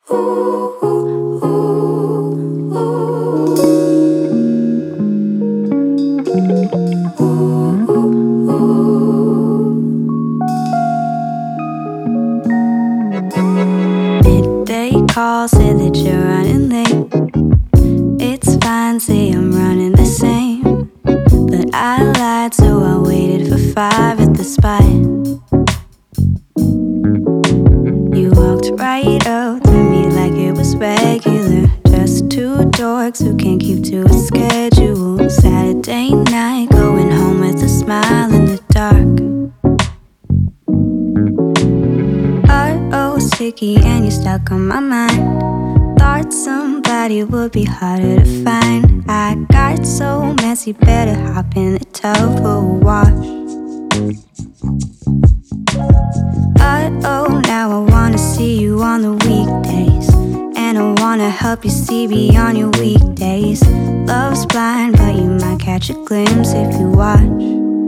Midday call, say that you're running late. It's fine, say I'm running the same. But I lied, so I waited for 5 at the spot. You walked right up to me like it was regular. Just two dorks who can't keep to a schedule. Saturday night, going home with a smile in the dark. Uh-oh, sticky and you're stuck on my mind. Thought somebody would be harder to find. I got so messy, better hop in the tub for a wash. Uh-oh, now I wanna see you on the weekdays, and I wanna help you see beyond your weekdays. Love's blind, but you might catch a glimpse if you watch.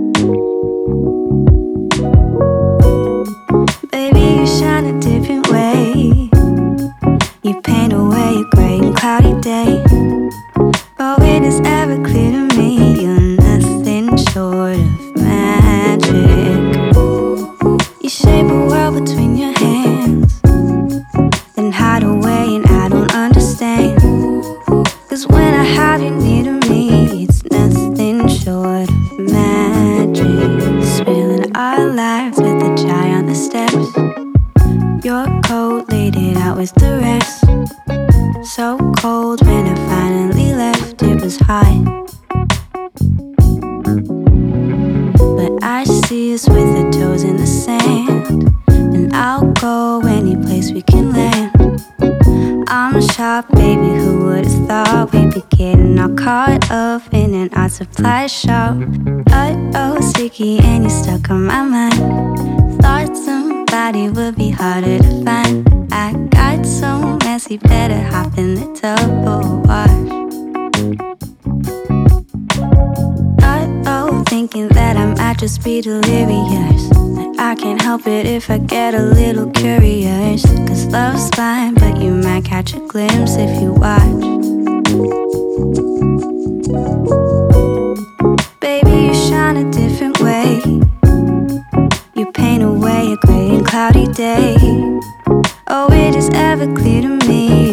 Baby, you shine a different way. You paint away a gray and cloudy day. But when it's ever clear to me, you're nothing short of magic. You shape a world between your hands, then hide away and I don't understand. Cause when I have you near to me, it's nothing short of magic. Spilling our lives with a chai on the steps. Your coat laid it out with the rest. So cold when I finally left, it was hot. But I see us with our toes in the sand, and I'll go any place we can land. I'm sharp, baby, who would've thought we'd be getting all caught up in an art supply shop. Uh-oh, sticky and you're stuck on my mind. Thought somebody would be harder to find. I got so messy, better hop in the tub or wash. Uh-oh, thinking that I might just be delirious, but I can't help it if I get a little curious. Cause love's blind, but you might catch a glimpse if you watch. Baby, you shine a different way. You paint away a gray and cloudy day. Oh, it is ever clear to me,